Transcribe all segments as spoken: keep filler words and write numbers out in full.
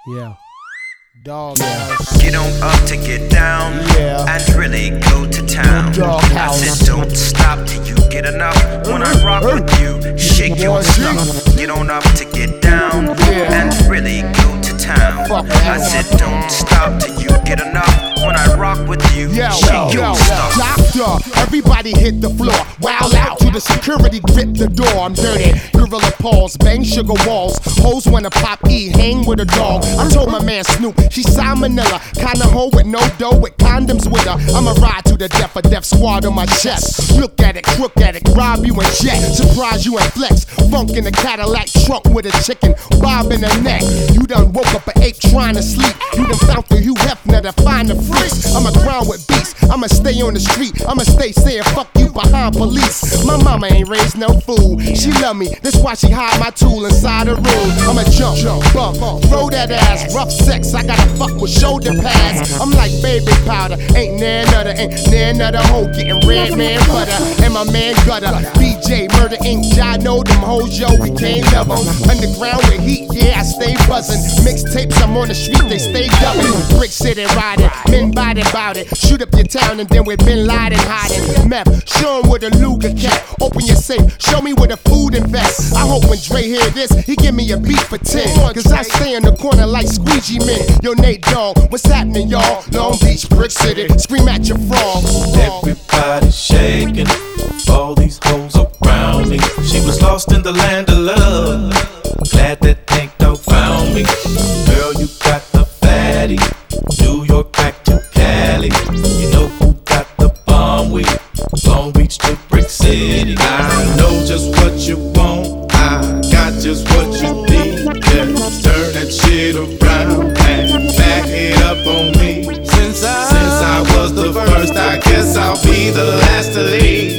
Yeah. Dog house. Get on up to get down, Yeah. and really go to town. Dog I house. said don't stop till you get enough. When I rock with you, shake your stuff. Get on up to get down, Yeah. and really go to town. Fuck I that. said don't stop till you get enough. When I rock with you, Yo, shake yo, your stuff. doctor, everybody hit the floor. Wow out to the security, grip the door. I'm dirty, gorilla paws, bang sugar walls. Hoes wanna pop E, hang with a dog. I told my man Snoop, she's salmonella. Kinda hoe with no dough, with condoms with her. I'ma ride to the death, a death squad on my chest. Look at it, crook at it, rob you and jet. Surprise you and flex. Funk in the Cadillac trunk with a chicken, bob in the neck. You done woke up an ape trying to sleep. You done found the Hugh Hefner to find the freaks. I'ma grind with beats, I'ma stay on the street. I'ma stay saying fuck you behind police. My mama ain't raised no fool. She love me, that's why she hide my tool inside her room. I'ma jump, bump, throw that ass. Rough sex, I gotta fuck with shoulder pads. I'm like baby powder, ain't nan nutter, ain't nan nutter hoe getting red man butter. And my man gutter, B J Murder Incorporated. I know them hoes, yo, we can't love them. Underground with heat, yeah, I stay buzzing. Mixtapes, I'm on the street, they stay dubbing. Brick City riding, men body about it. Shoot up your town and then with Bin Laden hiding. Meth, show him where the Luger cat. Open your safe, show me where the food invest. I hope when Dre hear this, he give me a beat for ten. Cause I stay in the corner like squeegee men. Yo, Nate Dogg, what's happening, y'all? Long Beach, Brick City, scream at your frogs. Everybody shaking, all these hoes around me. She was lost in the land of love. Glad that Tank Dog found me. Girl, you got the fatty. New York back to Cali. You know who got the bomb weed? Long Beach to Brick City. I know just what you want. I got just what you need. Yeah, turn that shit around and back it up on me. Since I, Since I was the first, I guess I'll be the last to leave.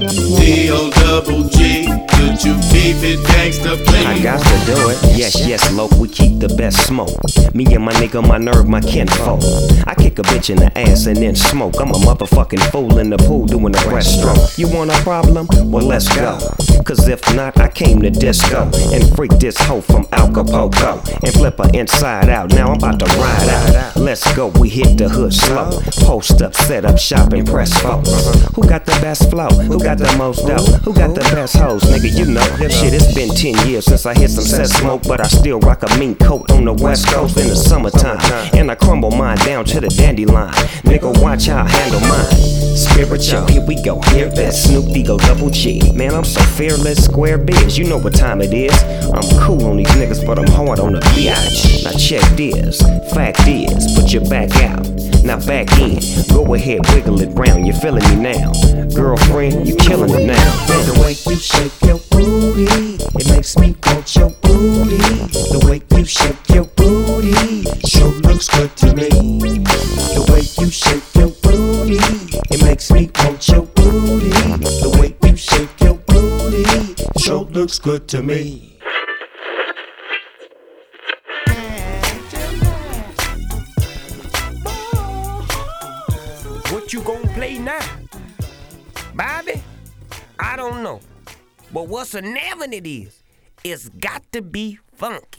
D O double G, could you keep it gangsta, please? I got to do it. Yes, yes, loc, we keep the best smoke. Me and my nigga, my nerve, my kinfolk. I kick a bitch in the ass and then smoke. I'm a motherfucking fool in the pool doing the breaststroke. You want a problem? Well, let's go. Cause if not, I came to disco and freak this hoe from Acapulco and flip her inside out. Now I'm about to ride out. Let's go, we hit the hood slow. Post up, set up shop and press folks. Who got the best flow? Who got the most dough? Who got the best hoes? Nigga, you know. Shit, it's been ten years since I hit some set smoke, but I still rock a mean coat on the west coast in the summertime. And I crumble mine down to the dandelion. Nigga, watch how I handle mine. Spiritual, here we go, hear this. Snoop D-Go double G. Man, I'm so fearless, square biz. You know what time it is. I'm cool on these niggas, but I'm hard on the bitch. Now check this. Fact is, put your back out. Now back in. Go ahead, wiggle it round. You feeling me now? Girlfriend, you killing it now. The way you shake your booty, it makes me want your booty. The way you shake your booty, sure looks good to me. The way you shake your booty, it makes me want your booty. The way you shake your booty, sure looks good to me. What you gonna play now? Bobby? I don't know. But whatsoever it is, it's got to be funky.